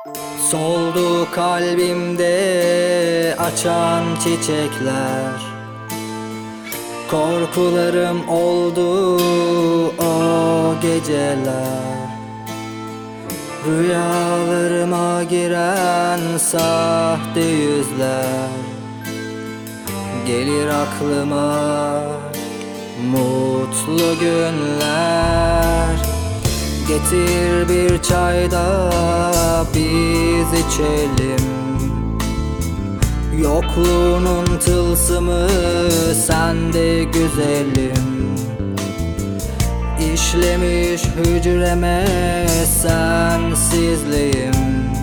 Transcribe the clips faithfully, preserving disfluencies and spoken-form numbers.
Soldu kalbimde açan çiçekler, korkularım oldu o geceler. Rüyalarıma giren sahte yüzler, gelir aklıma mutlu günler. Getir bir çay da biz içelim, yokluğunun tılsımı sende güzelim. İşlemiş hücreme sensizliğim,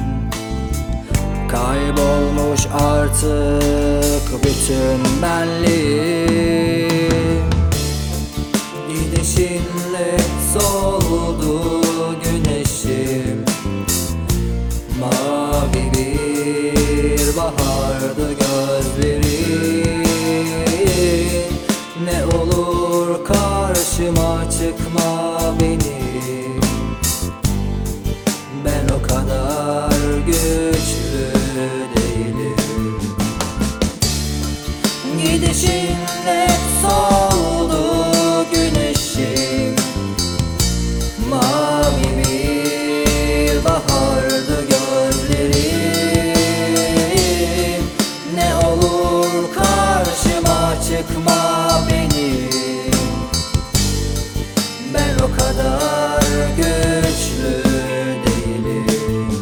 kaybolmuş artık bütün benliğim. Gidişinle soldu güneşim, mavi bir bahardı gözlerin. Ne olur karşıma çıkma benim, ben o kadar güçlü değilim. Gidişinle soldu güneşim, mavi bir bahardı gözlerin. Ne olur karşıma çıkma benim, ben o kadar güçlü değilim.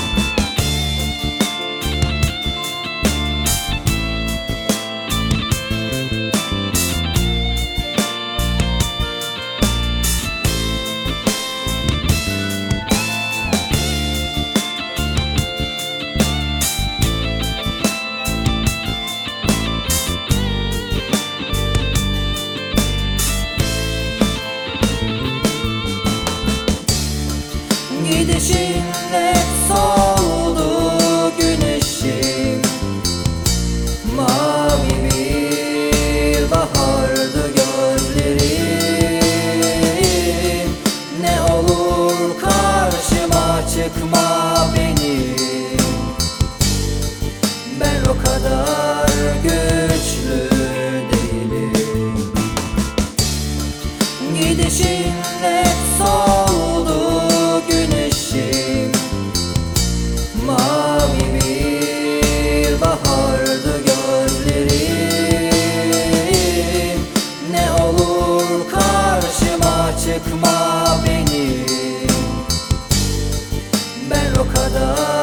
Gidişinle soldu güneşim, mavi bir bahardı gözlerin. Ne olur karşıma çıkma benim, ben o kadar güçlü değilim. Gidişinle soldu güneşim, mavi bir bahardı gözlerin. Ne olur karşıma çıkma benim, ben o kadar